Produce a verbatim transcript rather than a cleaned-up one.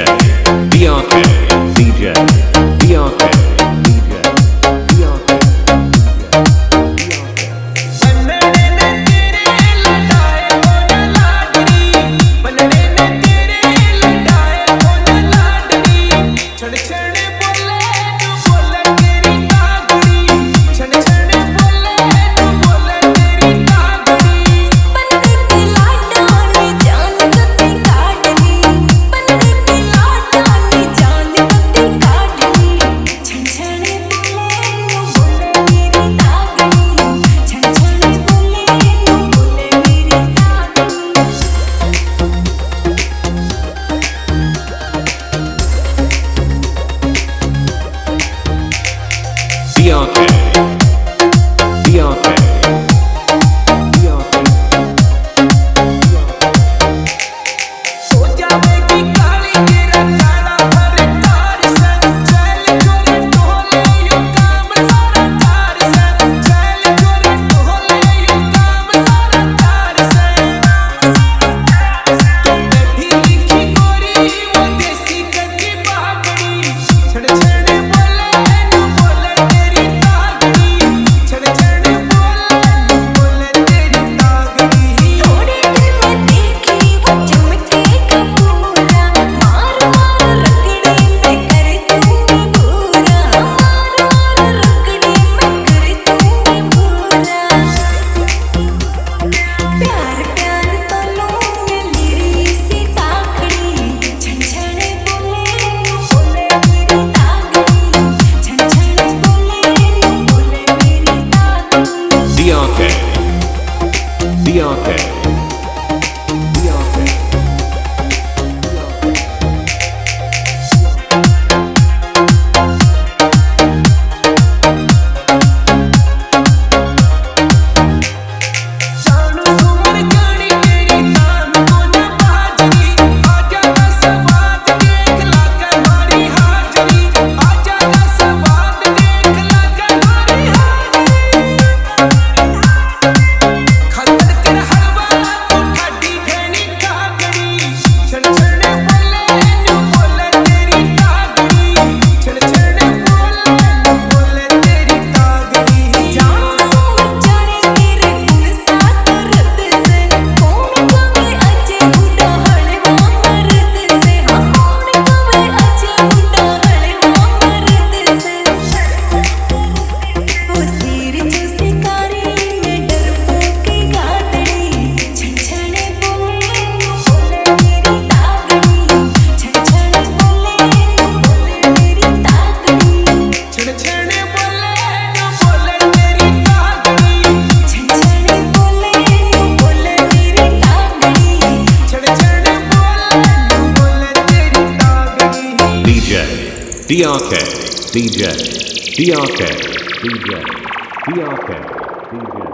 D R K, D J, D R K, D J, D R K. D R K, D R K, D R K. हो जाएगी काली तेरा काला हर तार सन चल चोरे टोले यू काम सारा तार सन चल चोरे टोले यू काम सारा तार सन तो बैठी लिखी गोरी वो देसी कच्ची बागड़ी छड़ छड़ बोले नू बोले तेरी तागड़ी छड़ छड़ बोले नू बोले तेरी तागड़ी थोड़े दिन में देखी वो चमके कपूरा मार मार रगड़ी में कर दूंगी बुरा मार मार रगड़ी में कर दूंगी बुरा प्यार प्यार तलों में मेरी सी ताकड़ी छन छन बोले नू बोले मेरी ताकड़ी छन छन बोले नू बोले मेरी ताकड़ी D R K, D R K, D R K. जानू सुमर जानी तेरी तान को न बाजरी आजा का स्वाद देख ला कर हमारी हाजरी आजा का स्वाद देख ला कर हमारी हाजरी खतर कर हलवा तू ठाडी घेनी कागड़ी छड़ छड़ बोले नू बोले तेरी तागड़ी छड़ छड़ बोले नू बोले तेरी तागड़ी जानू सुमर जाने तेरे गुण सात रत से कौन कवे अजे उड़ाहड़ मरद से हाँ कौन कवे अजे उड़ाहड़ मरद से वो सिर जो शिकारी में डरपोक गादड़ी छन छन बोले नू बोले मेरी तागड़ी छन छन बोले नू बोले मेरी तागड़ी छड़ छड़ बोले नू बोले तेरी तागड़ी छन छन बोले नू बोले मेरी तागड़ी छड़ छड़ बोले नू बोले तेरी Tagdi D J, D R K, D J, D R K, D J, D R K, D J.